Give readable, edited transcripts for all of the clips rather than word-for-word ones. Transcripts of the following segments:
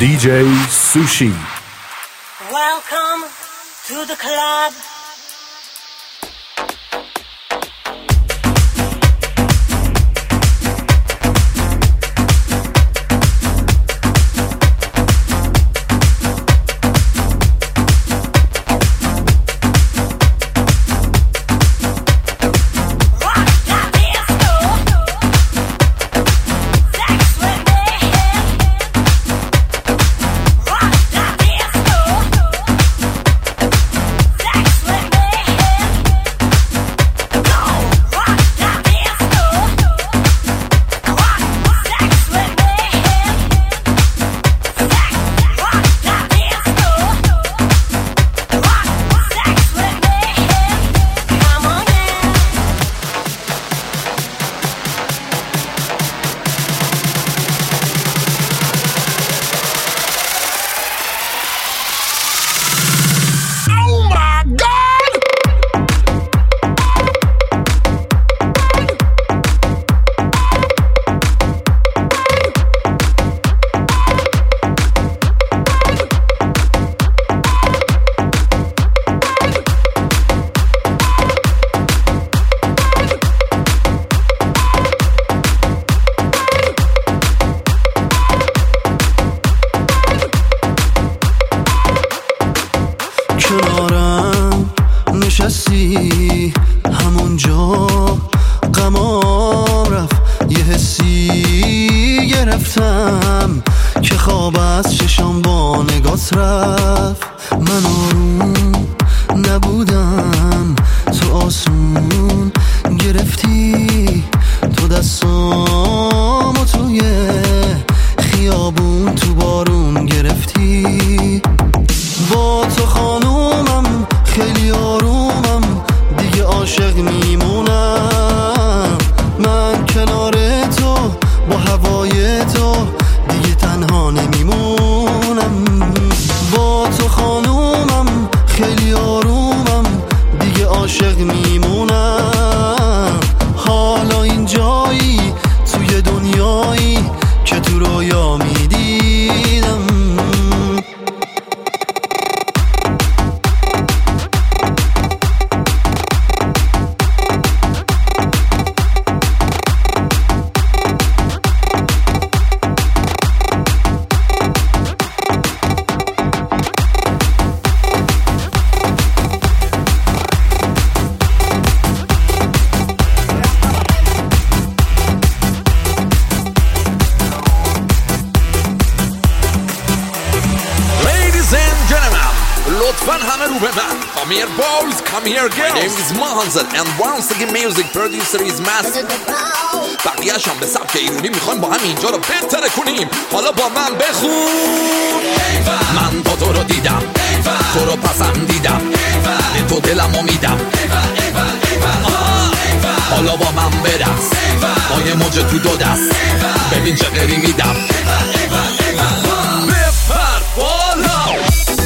DJ Sushi. Welcome to the club. And once again music producer is master. بقیه‌اش هم به سبک ایرونی میخوایم با هم اینجا رو بهتر کنیم. حالا با من بخون. من با تو رو دیدم، تو رو پسندیدم، به تو دلمو میدم. حالا با من برقص، با یه موج تو دو دست، ببین چه غری میدم. بپر بالا.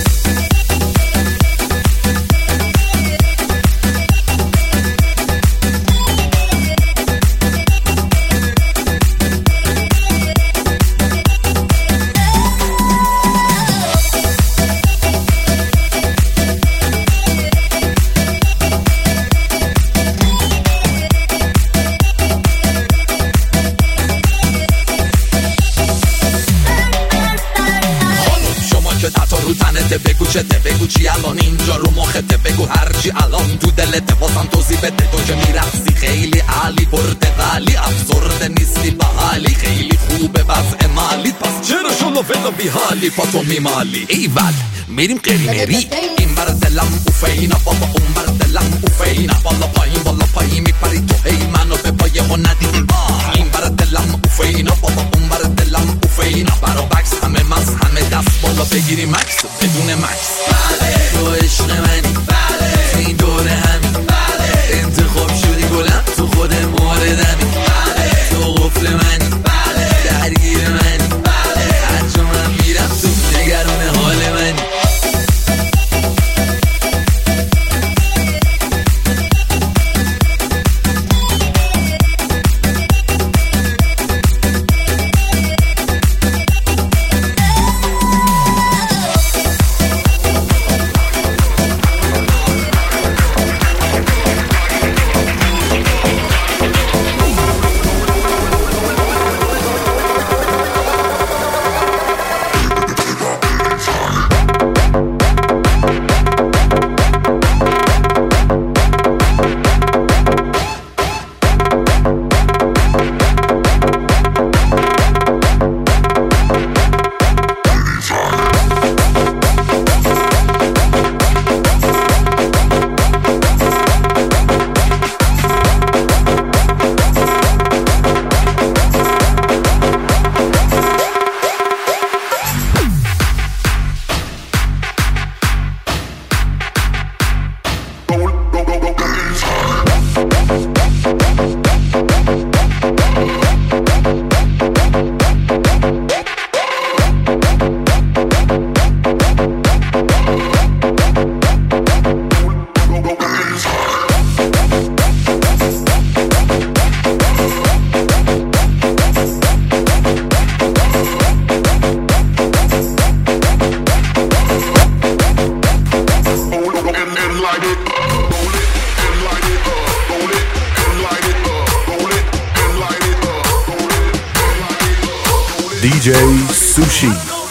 بگو چی الان اینجا رو مخته، بگو هرچی الان تو دلته، واسم توضیح بده. تو که میرقصی خیلی عالی، پرتقالی، افسرده نیستی بحالی، خیلی خوبه وضع مالیت، پس چرا شلو فلو بی حالی پاتو میمالی؟ ایول میریم قریمری، این بر دلم اوفینا، بابا اون بر دلم اوفینا، بالا پایین میپری تو، هی منو به پایه و ندیدی. این بر دلم اوفینا، بابا اون بر دلم اوفینا، برا بکس همه مز همه دست بالا بگیری مکس بدون مکس. تو عشق منی، تو این دوره همین، انتخاب شدی گلم، تو خود موردمی، تو قفل منی، درگیر منی، هر جا من میرم تو نگران حال منی. DJ Sushi.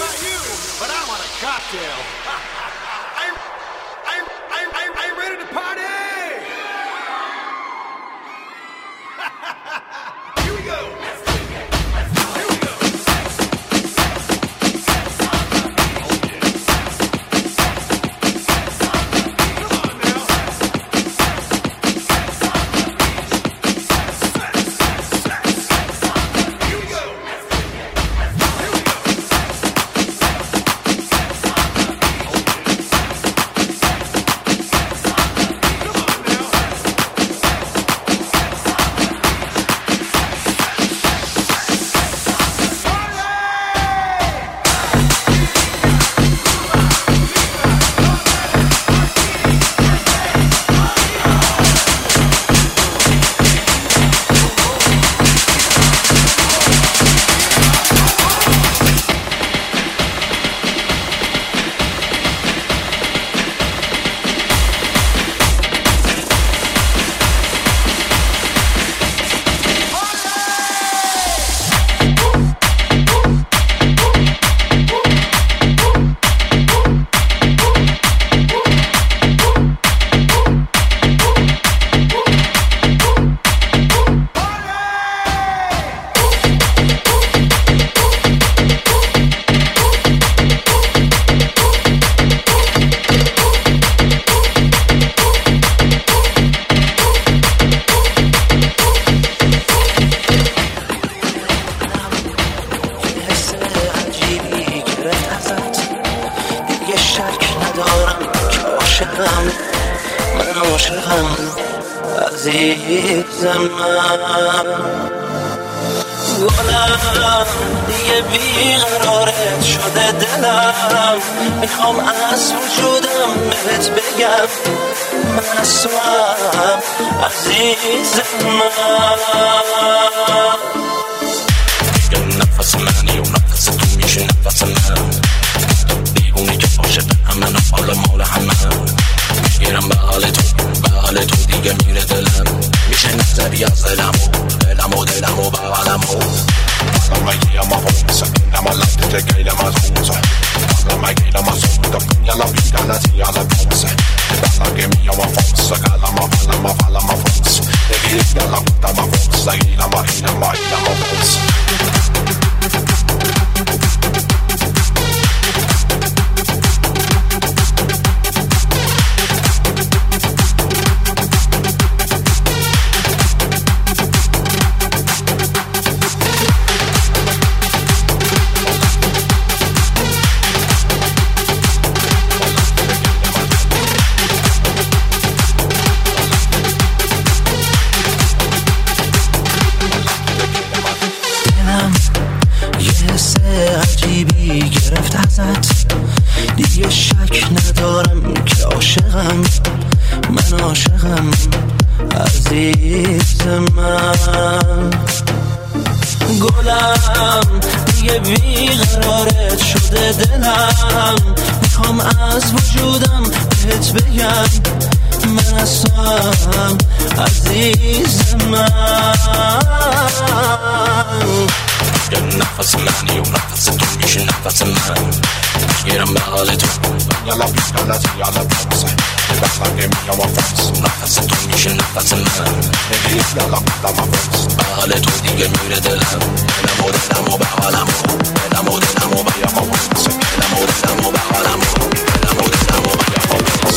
عزیزم گلم دیگه بیقرارت شده دلم میخوام از وجودم بهت بگم من از تو هم عزیزم نفس منی و نفس تو میشه نفس من دیگونی که باشه همه حال مال همه میگیرم به حال تو دیگه میره دلم میشه نظری از دلم و بغلمو Alla mig gilla fonsa, innan man lagt det gejlar man fonsa Alla mig gillar man sånda, alla bilarna till alla fonsa Det balla ge mig om man fonsa, kalla man falla man fonsa Det vill alla goda man fonsa, gillar man fonsa گرفت ازت دیگه شک ندارم که عاشقم من عاشقم عزیز من گلم دیگه بیقرارت شده دلم میخوام از وجودم بهت بگم من از تو هم عزیز من نفس منی و نفس تو میشه نفس من میگیرم به حال تو یالا بیشتر یالا بامسه بخلا که میام آفرس نفس تو میشه نفس من میگیرم یالا بودم آفرس به حال تو دیگه میره دلم دلم و به حالم دلم و بیام آفرس دلم و به حالم دلم و بیام آفرس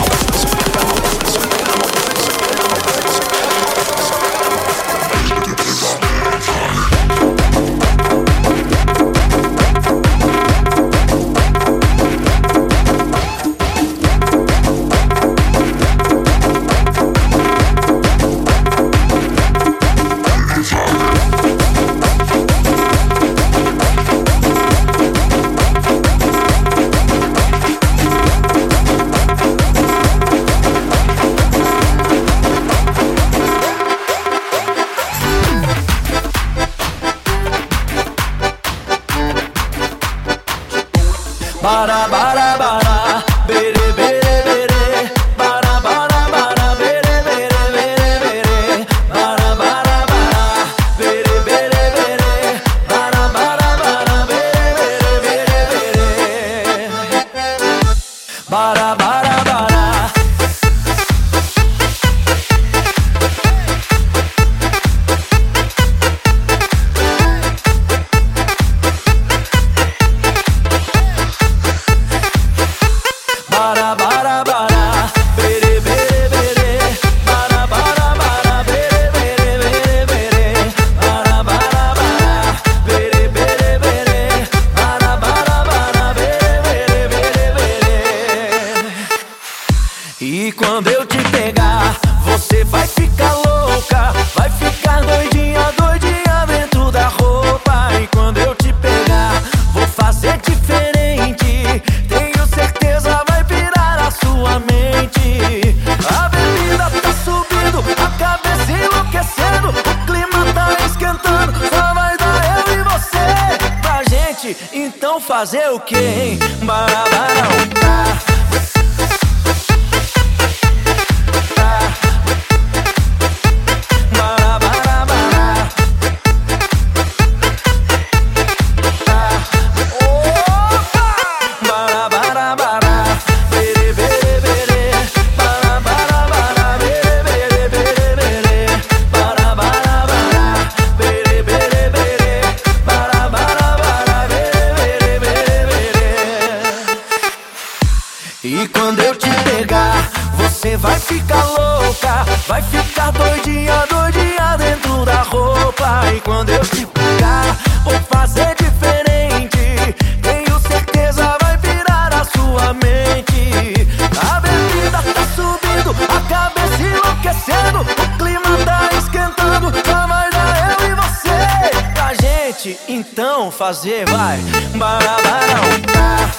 Bara bara bara bere bere bere bara bara bara bere bere bere bere bara bara bara bere bere bere bara bara bara então fazer o que, hein? Barabarão, tá. E quando eu te pegar, você vai ficar louca, vai ficar doidinha, doidinha dentro da roupa. E quando eu te pegar, vou fazer diferente, tenho certeza vai virar a sua mente. A bebida tá subindo, a cabeça enlouquecendo, o clima tá esquentando, só vai dar eu e você pra gente então fazer, vai, barabarão, tá.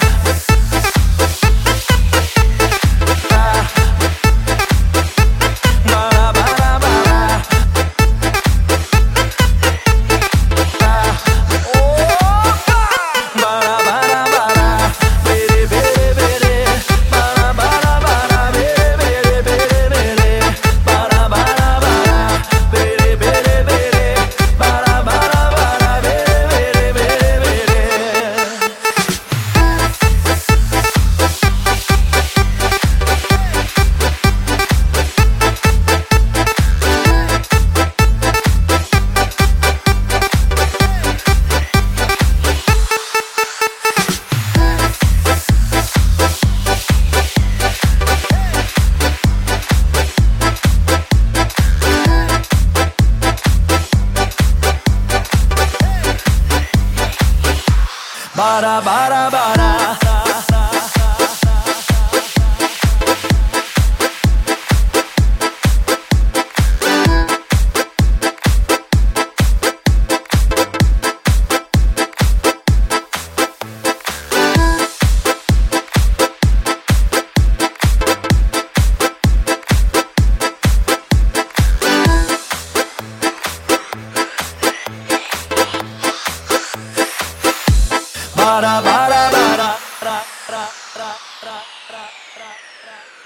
Bara, bara, bara. Bara, bara, bara, ra, ra, ra, ra, ra, ra, ra.